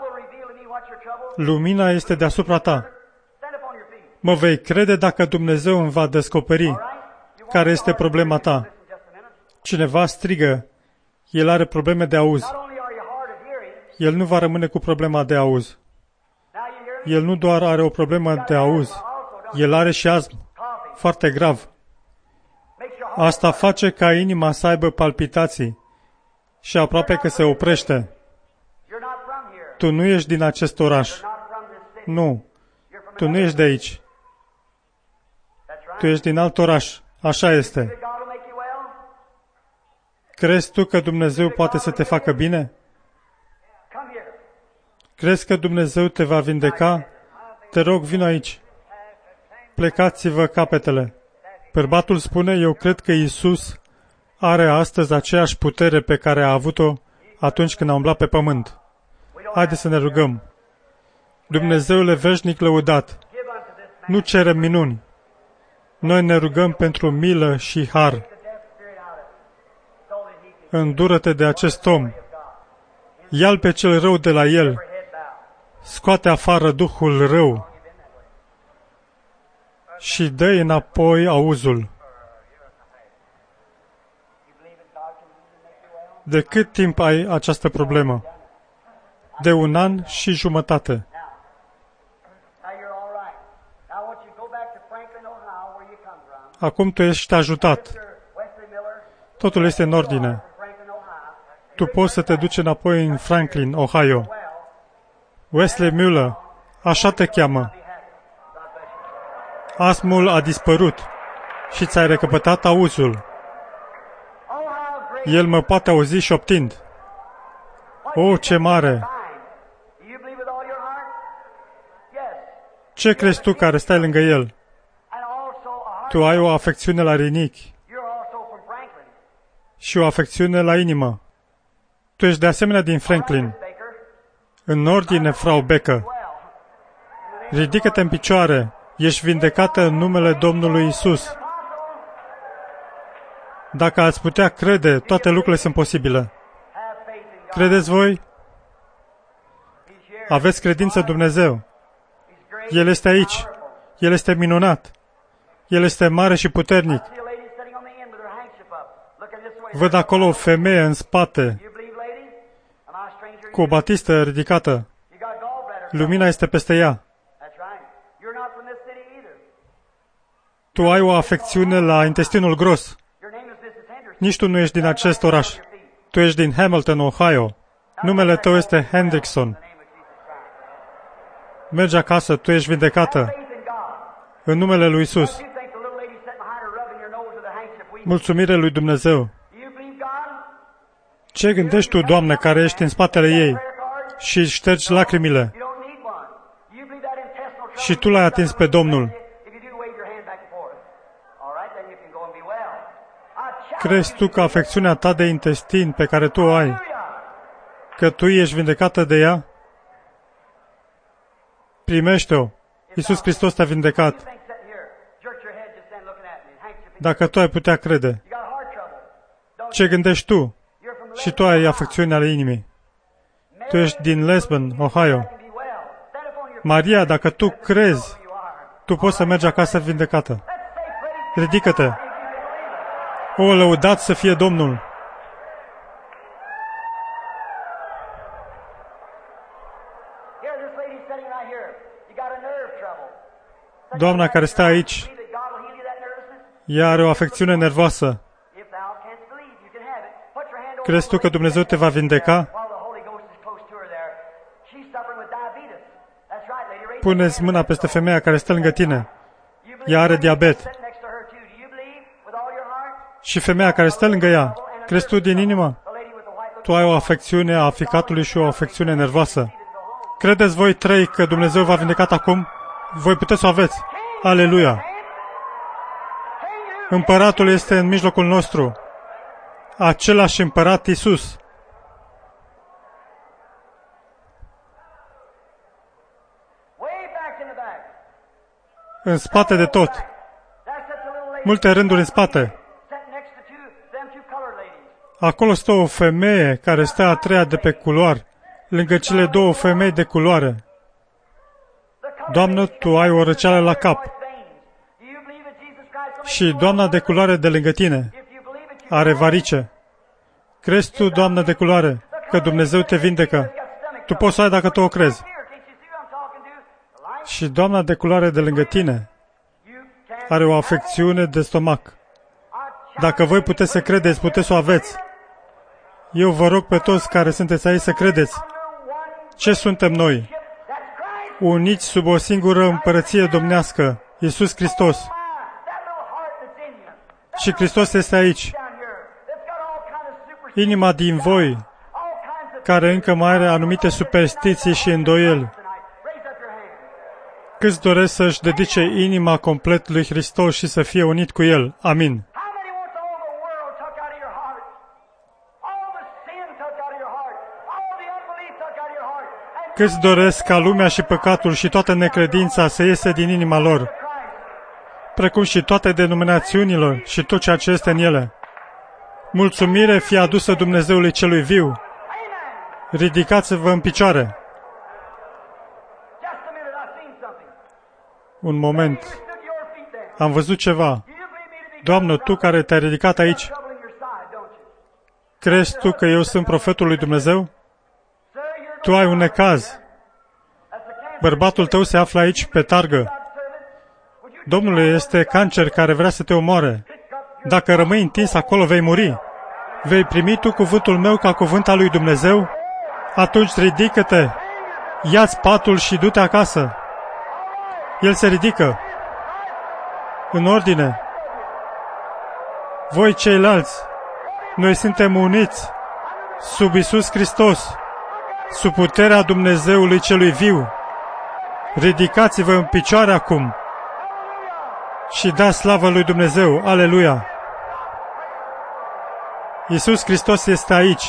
Lumina este deasupra ta. Mă vei crede dacă Dumnezeu îmi va descoperi care este problema ta. Cineva strigă, el are probleme de auz. El nu va rămâne cu problema de auz. El nu doar are o problemă de auz, el are și astm, foarte grav. Asta face ca inima să aibă palpitații și aproape că se oprește. Tu nu ești din acest oraș. Nu. Tu nu ești de aici. Tu ești din alt oraș. Așa este. Crezi tu că Dumnezeu poate să te facă bine? Crezi că Dumnezeu te va vindeca? Te rog, vino aici. Plecați-vă capetele. Bărbatul spune, eu cred că Iisus are astăzi aceeași putere pe care a avut-o atunci când a umblat pe pământ. Haideți să ne rugăm. Dumnezeule veșnic lăudat, nu cerem minuni. Noi ne rugăm pentru milă și har. Îndură-te de acest om. Ia-l pe cel rău de la el. Scoate afară duhul rău și dă-i înapoi auzul. De cât timp ai această problemă? De 1 an și jumătate. Acum tu ești ajutat. Totul este în ordine. Tu poți să te duci înapoi în Franklin, Ohio. Wesley Mueller, așa te cheamă. Astmul a dispărut și ți-ai recăpătat auzul. El mă poate auzi șoptind. O, ce mare! Ce crezi tu care stai lângă el? Tu ai o afecțiune la rinichi și o afecțiune la inimă. Tu ești de asemenea din Franklin. În ordine, Frau Becker. Ridică-te în picioare. Ești vindecată în numele Domnului Isus. Dacă ați putea crede, toate lucrurile sunt posibile. Credeți voi? Aveți credință în Dumnezeu. El este aici. El este minunat. El este mare și puternic. Văd acolo o femeie în spate, cu o batistă ridicată. Lumina este peste ea. Tu ai o afecțiune la intestinul gros. Nici tu nu ești din acest oraș. Tu ești din Hamilton, Ohio. Numele tău este Hendrickson. Mergi acasă, tu ești vindecată. În numele lui Isus. Mulțumire lui Dumnezeu. Ce gândești tu, Doamne, care ești în spatele ei și ștergi lacrimile? Și tu l-ai atins pe Domnul. Crezi tu că afecțiunea ta de intestin pe care tu o ai, că tu ești vindecată de ea? Primește-o. Iisus Hristos te-a vindecat. Dacă tu ai putea crede. Ce gândești tu? Și tu ai afecțiunea ale inimii. Tu ești din Lisbon, Ohio. Maria, dacă tu crezi, tu poți să mergi acasă vindecată. Ridică-te. O, lăudat să fie Domnul! Doamna care stă aici, ea are o afecțiune nervoasă. Crezi tu că Dumnezeu te va vindeca? Puneți mâna peste femeia care stă lângă tine. Ea are diabet. Și femeia care stă lângă ea, crezi tu din inimă? Tu ai o afecțiune a ficatului și o afecțiune nervoasă. Credeți voi trei că Dumnezeu v-a vindecat acum? Voi puteți să o aveți. Aleluia! Împăratul este în mijlocul nostru. Același împărat Iisus. În spate de tot. Multe rânduri în spate. Acolo stă o femeie care stă a treia de pe culoar, lângă cele două femei de culoare. Doamnă, tu ai o răceală la cap. Și doamna de culoare de lângă tine are varice. Crezi tu, doamnă de culoare, că Dumnezeu te vindecă? Tu poți să ai dacă tu o crezi. Și doamna de culoare de lângă tine are o afecțiune de stomac. Dacă voi puteți să credeți, puteți să o aveți. Eu vă rog pe toți care sunteți aici să credeți. Ce suntem noi? Uniți sub o singură împărăție domnească, Iisus Hristos. Și Hristos este aici. Inima din voi, care încă mai are anumite superstiții și îndoieli. Câți doresc să-și dedice inima complet lui Hristos și să fie unit cu El? Amin. Câți doresc ca lumea și păcatul și toată necredința să iese din inima lor, precum și toate denominațiunilor și tot ceea ce este în ele? Mulțumire fie adusă Dumnezeului celui viu. Ridicați-vă în picioare. Un moment. Am văzut ceva. Doamnă, tu care te-ai ridicat aici, crezi tu că eu sunt profetul lui Dumnezeu? Tu ai un necaz. Bărbatul tău se află aici pe targă. Domnule, este cancer care vrea să te omoare. Dacă rămâi întins acolo, vei muri. Vei primi tu cuvântul meu ca cuvânt al lui Dumnezeu? Atunci ridică-te, ia-ți patul și du-te acasă. El se ridică. În ordine. Voi ceilalți, noi suntem uniți sub Iisus Hristos, sub puterea Dumnezeului celui viu. Ridicați-vă în picioare acum și dați slavă lui Dumnezeu. Aleluia! Iisus Hristos este aici.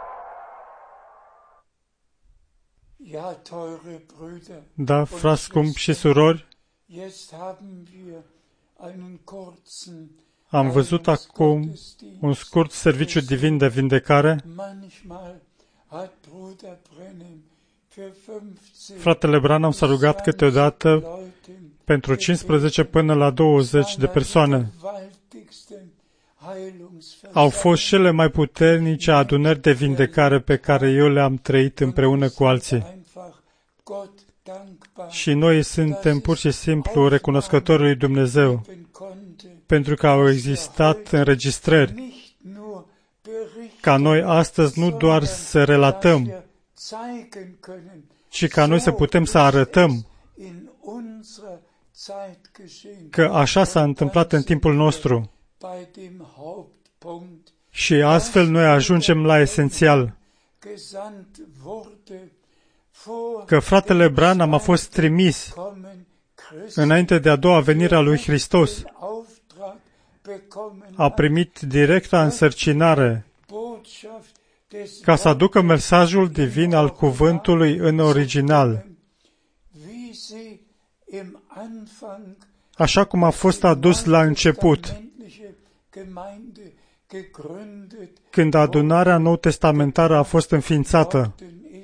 Da, frați scumpi și surori, am văzut acum un scurt serviciu divin de vindecare. Fratele Branham s-a rugat câteodată pentru 15 până la 20 de persoane. Au fost cele mai puternice adunări de vindecare pe care eu le-am trăit împreună cu alții. Și noi suntem pur și simplu recunoscători lui Dumnezeu pentru că au existat înregistrări ca noi astăzi nu doar să relatăm, ci ca noi să putem să arătăm că așa s-a întâmplat în timpul nostru. Și astfel noi ajungem la esențial, că fratele Branham a fost trimis înainte de a doua venire a lui Hristos. A primit directa însărcinare ca să aducă mesajul divin al cuvântului în original, așa cum a fost adus la început, când adunarea nou-testamentară a fost înființată.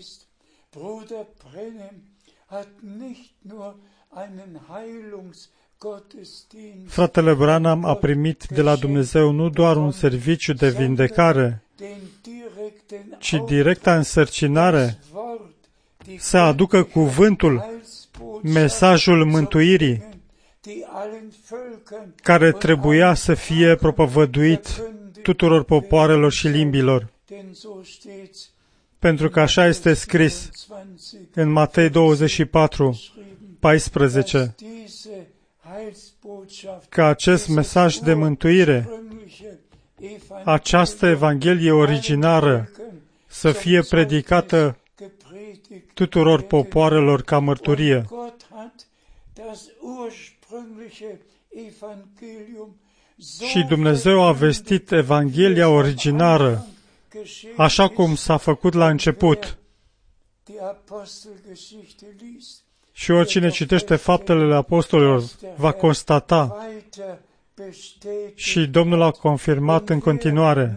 Fratele Branham a primit de la Dumnezeu nu doar un serviciu de vindecare, ci directa însărcinare să aducă cuvântul, mesajul mântuirii, care trebuia să fie propovăduit tuturor popoarelor și limbilor. Pentru că așa este scris în Matei 24, 14, că acest mesaj de mântuire, această Evanghelie originară, să fie predicată tuturor popoarelor ca mărturie. Și Dumnezeu a vestit Evanghelia originară, așa cum s-a făcut la început. Și oricine citește Faptele Apostolilor va constata, și Domnul a confirmat în continuare.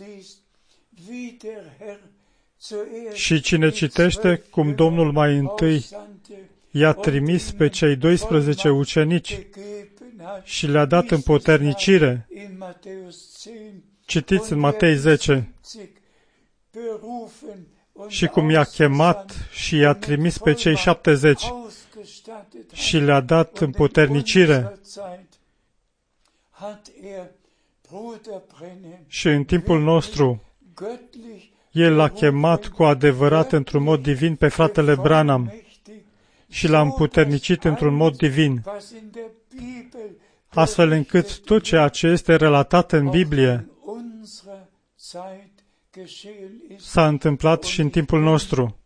Și cine citește cum Domnul mai întâi i-a trimis pe cei 12 ucenici și le-a dat împuternicire. Citiți în Matei 10. Și cum i-a chemat și i-a trimis pe cei 70 și le-a dat împuternicire. Și în timpul nostru, El l-a chemat cu adevărat într-un mod divin pe fratele Branham și l-a împuternicit într-un mod divin, astfel încât tot ceea ce este relatat în Biblie s-a întâmplat și în timpul nostru.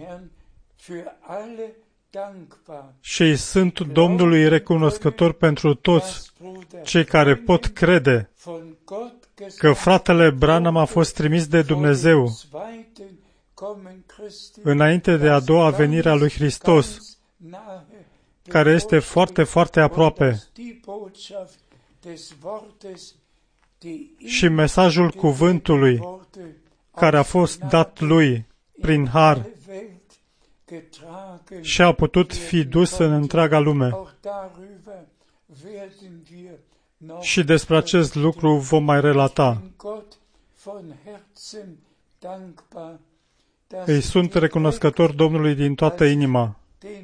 Și sunt Domnului recunoscător pentru toți cei care pot crede că fratele Branham a fost trimis de Dumnezeu înainte de a doua venire a lui Hristos, care este foarte, foarte aproape. Și mesajul cuvântului care a fost dat lui prin har și a putut fi dus în întreaga lume. Și despre acest lucru vom mai relata. Îi sunt recunoscător Domnului din toată inima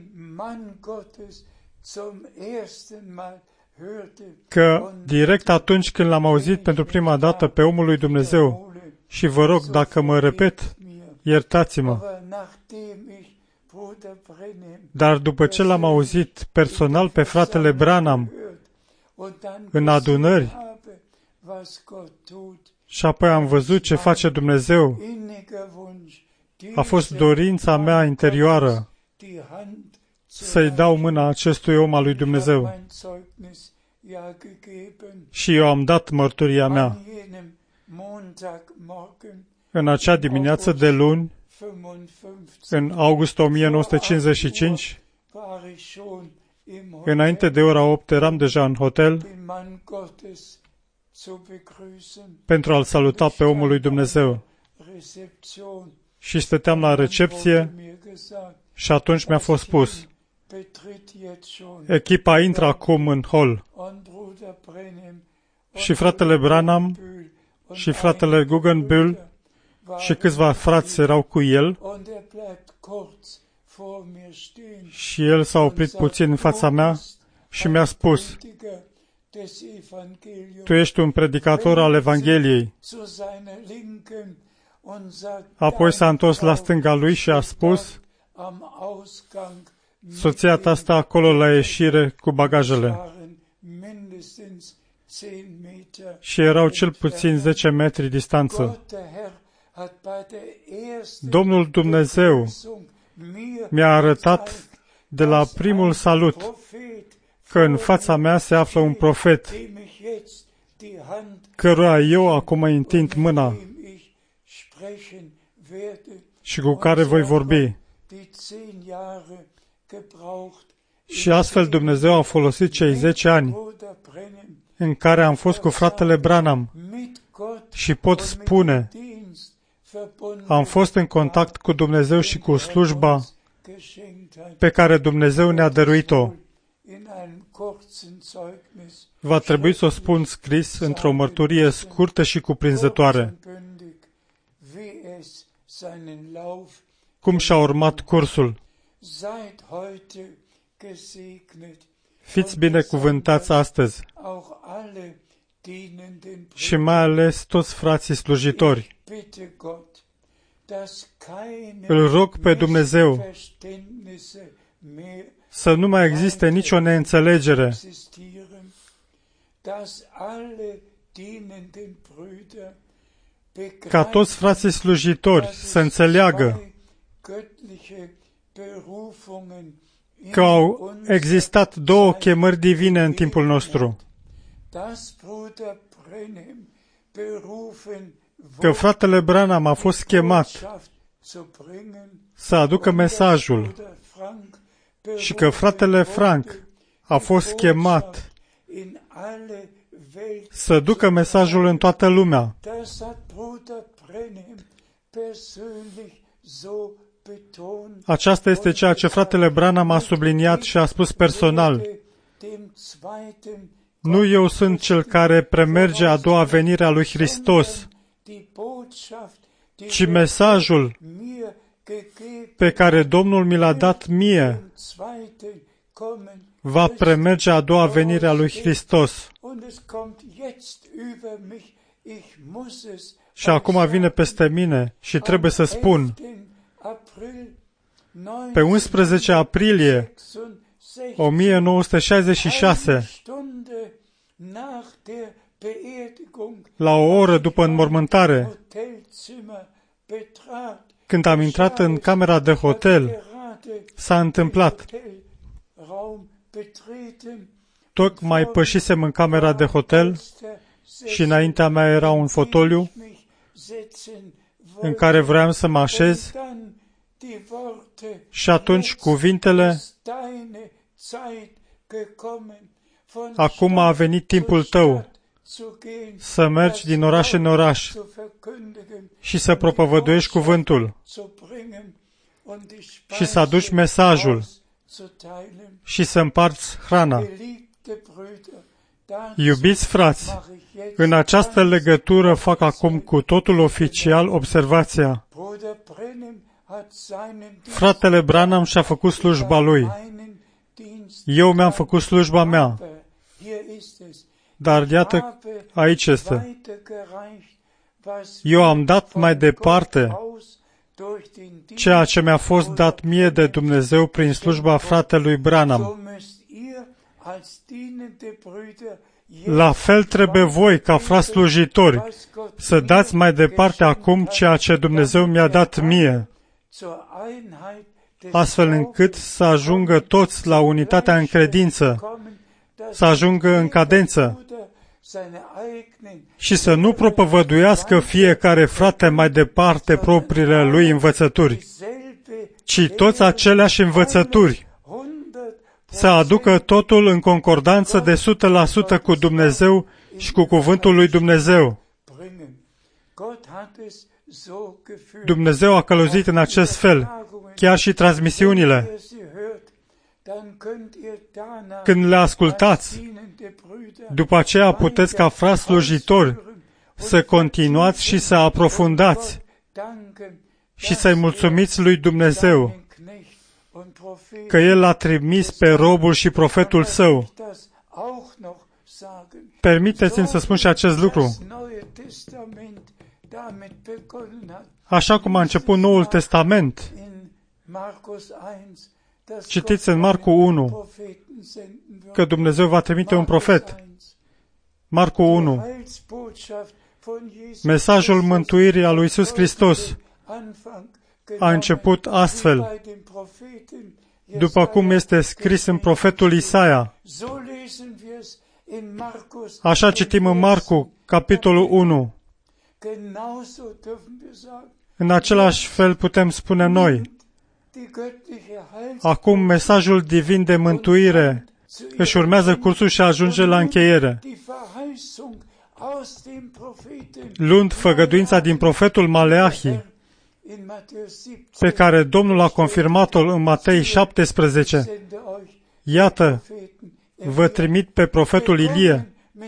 că direct atunci când l-am auzit pentru prima dată pe omul lui Dumnezeu, și vă rog, dacă mă repet, iertați-mă, dar după ce l-am auzit personal pe fratele Branham în adunări și apoi am văzut ce face Dumnezeu, a fost dorința mea interioară să-i dau mâna acestui om al lui Dumnezeu. Și eu am dat mărturia mea. În acea dimineață de luni, în august 1955, înainte de ora 8 eram deja în hotel pentru a-l saluta pe omul lui Dumnezeu. Și stăteam la recepție și atunci mi-a fost spus: echipa intră acum în hol. Și fratele Branham și fratele Guggenbühl și câțiva frați erau cu el și el s-a oprit puțin în fața mea și mi-a spus: tu ești un predicator al Evangheliei. Apoi s-a întors la stânga lui și a spus: soția ta stă acolo la ieșire cu bagajele. Și erau cel puțin 10 metri distanță. Domnul Dumnezeu mi-a arătat de la primul salut că în fața mea se află un profet, căruia eu acum îi întind mâna și cu care voi vorbi. Și astfel Dumnezeu a folosit cei 10 ani în care am fost cu fratele Branham și pot spune, am fost în contact cu Dumnezeu și cu slujba pe care Dumnezeu ne-a dăruit-o. Va trebui să o spun scris într-o mărturie scurtă și cuprinzătoare. Cum și-a urmat cursul. Fiți binecuvântați astăzi și mai ales toți frații slujitori. Îl rog pe Dumnezeu să nu mai existe nicio neînțelegere, ca toți frații slujitori să înțeleagă că au existat două chemări divine în timpul nostru. Că fratele Branham a fost chemat să aducă mesajul și că fratele Frank a fost chemat să ducă mesajul în toată lumea. Aceasta este ceea ce fratele Branham a subliniat și a spus personal. Nu eu sunt cel care premerge a doua venire a lui Hristos, ci mesajul pe care Domnul mi l-a dat mie va premerge a doua venire a lui Hristos. Și acum vine peste mine și trebuie să spun, pe 11 aprilie 1966, la o oră după înmormântare, când am intrat în camera de hotel, s-a întâmplat. Tocmai pășisem în camera de hotel și înaintea mea era un fotoliu în care vreau să mă așez și atunci cuvintele: acum a venit timpul tău să mergi din oraș în oraș și să propovăduiești cuvântul și să aduci mesajul și să împarți hrana. Iubiți frați, în această legătură fac acum cu totul oficial observația. Fratele Branham și-a făcut slujba lui. Eu mi-am făcut slujba mea. Dar iată, aici este. Eu am dat mai departe ceea ce mi-a fost dat mie de Dumnezeu prin slujba fratelui Branham. La fel trebuie voi, ca frați slujitori, să dați mai departe acum ceea ce Dumnezeu mi-a dat mie, astfel încât să ajungă toți la unitatea în credință, să ajungă în cadență și să nu propovăduiască fiecare frate mai departe propriile lui învățături, ci toți aceleași învățături, să aducă totul în concordanță de 100% cu Dumnezeu și cu cuvântul lui Dumnezeu. Dumnezeu a călăuzit în acest fel, chiar și transmisiunile. Când le ascultați, după aceea puteți ca frați slujitori să continuați și să aprofundați și să-i mulțumiți lui Dumnezeu că El l-a trimis pe robul și profetul Său. Permiteți-mi să spun și acest lucru. Așa cum a început Noul Testament, citiți în Marcu 1 că Dumnezeu va trimite un profet. Marcu 1. Mesajul mântuirii a lui Iisus Hristos a început astfel, după cum este scris în profetul Isaia. Așa citim în Marcu, capitolul 1. În același fel putem spune noi. Acum mesajul divin de mântuire își urmează cursul și ajunge la încheiere. Luând făgăduința din profetul Maleahi, pe care Domnul a confirmat-o în Matei 17, iată, vă trimit pe profetul Ilie.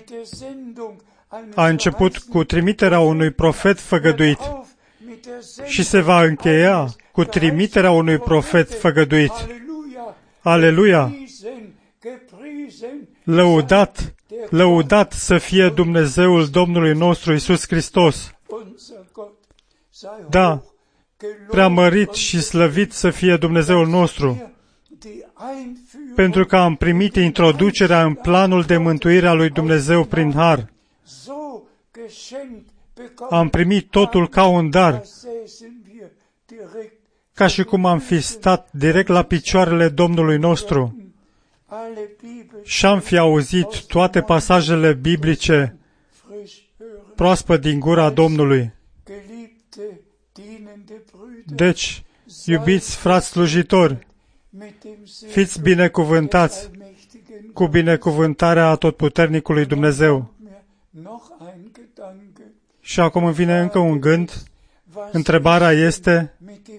A început cu trimiterea unui profet făgăduit și se va încheia cu trimiterea unui profet făgăduit. Aleluia! Lăudat, lăudat să fie Dumnezeul Domnului nostru Iisus Hristos. Da, preamărit și slăvit să fie Dumnezeul nostru, pentru că am primit introducerea în planul de mântuire a lui Dumnezeu prin har. Am primit totul ca un dar, ca și cum am fi stat direct la picioarele Domnului nostru și am fi auzit toate pasajele biblice proaspăt din gura Domnului. Deci, iubiți frați slujitori, fiți binecuvântați cu binecuvântarea atotputernicului Dumnezeu. Și acum îmi vine încă un gând. Întrebarea este,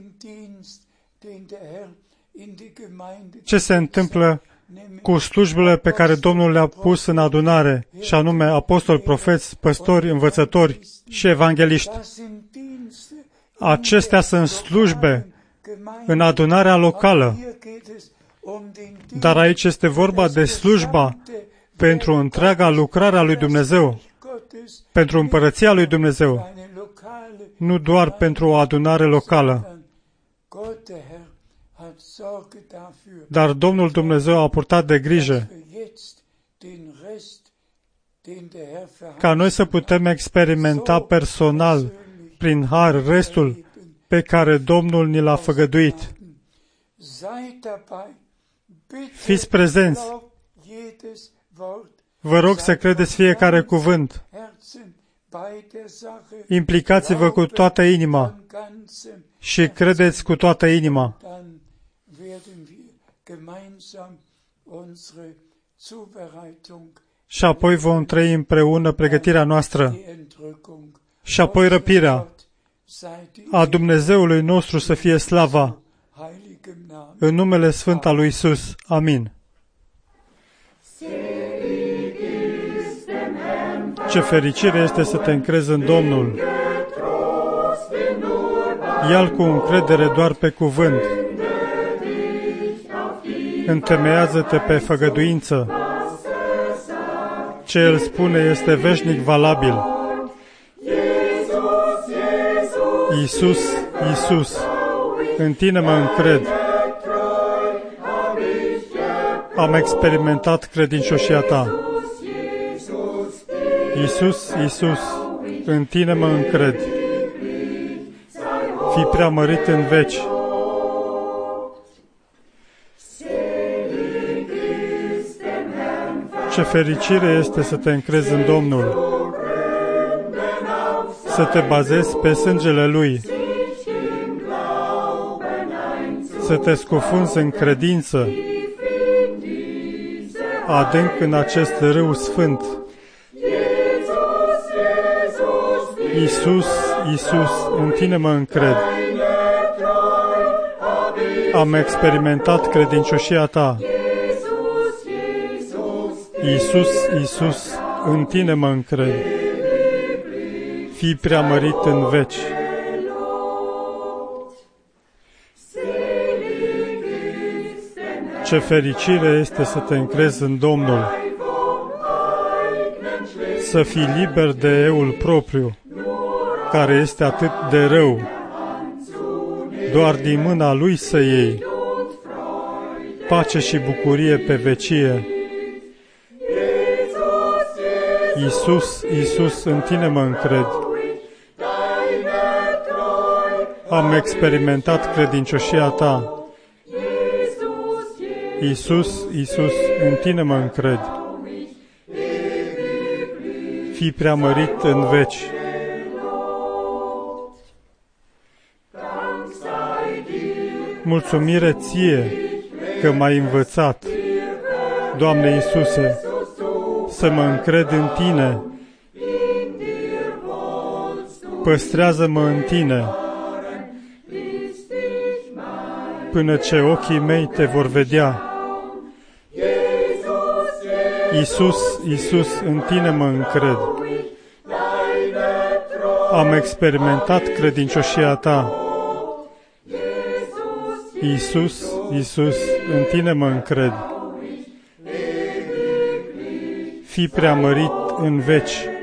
ce se întâmplă cu slujbele pe care Domnul le-a pus în adunare, și anume apostoli, profeți, păstori, învățători și evangeliști. Acestea sunt slujbe în adunarea locală, dar aici este vorba de slujba pentru întreaga lucrare a lui Dumnezeu, pentru împărăția lui Dumnezeu, nu doar pentru o adunare locală. Dar Domnul Dumnezeu a purtat de grijă ca noi să putem experimenta personal, prin har, restul pe care Domnul ni l-a făgăduit. Fiți prezenți. Vă rog să credeți fiecare cuvânt. Implicați-vă cu toată inima și credeți cu toată inima. Și apoi vom trăi împreună pregătirea noastră și apoi răpirea. A Dumnezeului nostru să fie slava în numele sfânt al lui Iisus. Amin. Ce fericire este să te încrezi în Domnul. Ia-L cu încredere doar pe cuvânt. Întemeiază-te pe făgăduință. Ce El spune este veșnic valabil. Iisus, Iisus, în Tine mă încred. Am experimentat credincioșia Ta. Iisus, Iisus, în Tine mă încred. Fii preamărit în veci. Ce fericire este să te încrezi în Domnul, să te bazezi pe sângele Lui, să te scufunzi în credință, adânc în acest râu sfânt. Iisus, Iisus, în Tine mă încred. Am experimentat credincioșia Ta. Iisus, Iisus, în Tine mă încred. Fii preamărit în veci. Ce fericire este să te încrezi în Domnul, să fii liber de eul propriu, care este atât de rău, doar din mâna Lui să iei pace și bucurie pe vecie. Iisus, Iisus, în Tine mă încred. Am experimentat credincioșia Ta. Iisus, Iisus, în Tine mă încred. Fii preamărit în veci. Mulțumire Ție că m-ai învățat, Doamne Iisuse, să mă încred în Tine. Păstrează-mă în Tine, până ce ochii mei Te vor vedea. Iisus, Iisus, în Tine mă încred. Am experimentat credincioșia Ta. Iisus, Iisus, în Tine mă încred. Fii preamărit în veci.